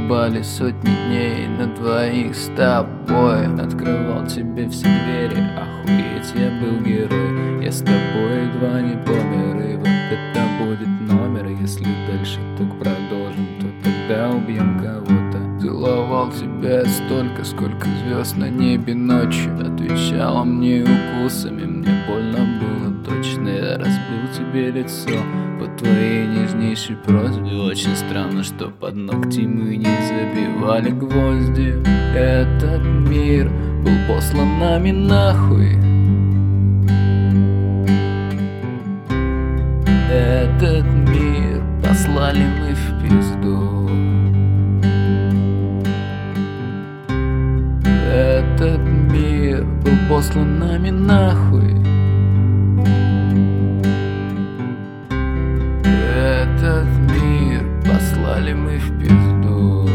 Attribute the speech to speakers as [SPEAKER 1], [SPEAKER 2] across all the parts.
[SPEAKER 1] разъебали сотни дней на двоих с тобой. Открывал тебе все двери, охуеть, я был герой. Я с тобой едва не помер, и вот это будет номер. Если дальше так продолжим, то тогда убьем кого-то. Целовал тебя столько, сколько звезд на небе ночью. Отвечала мне укусами, мне больно было точно. Я разбил тебе лицо по твоей нежнейшей просьбе. Очень странно, что под ногти мы не забивали гвозди. Этот мир был послан нами нахуй. Этот мир послали мы в пизду. Этот мир был послан нами нахуй. Этот мир послали мы в пизду.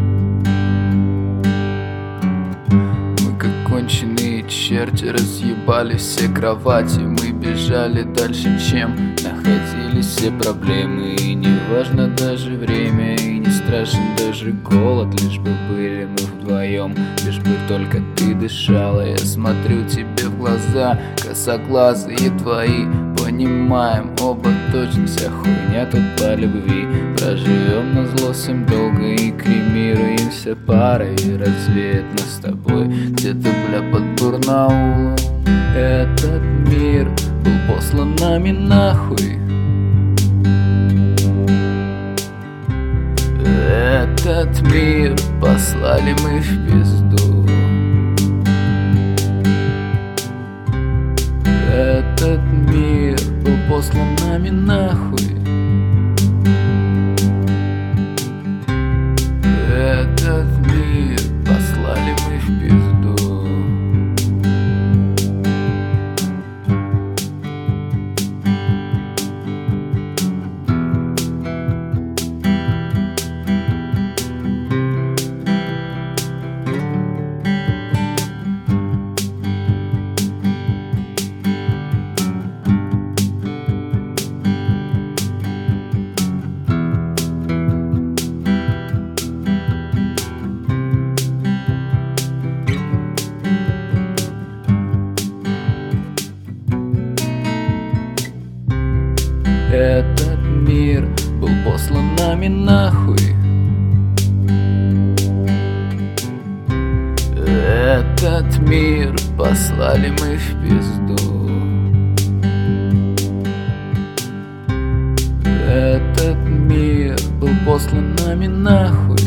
[SPEAKER 1] Мы как конченые черти разъебали все кровати. Мы бежали дальше, чем находились все проблемы. И не важно даже время, и не страшен даже голод. Лишь бы были мы вдвоем, лишь бы только ты дышала. Я смотрю тебе в глаза, косоглазые твои. Понимаем оба точно, вся хуйня тут по любви. Проживем назло всем долго и кремируемся парой. И развеет нас с тобой где-то, бля, под Барнаулом. Этот мир был послан нами нахуй. Этот мир послали мы в пизду. Этот мир был послан нами нахуй. Этот мир послали мы в пизду. Этот мир был послан нами нахуй. Этот мир послали мы в пизду. Этот мир был послан нами нахуй.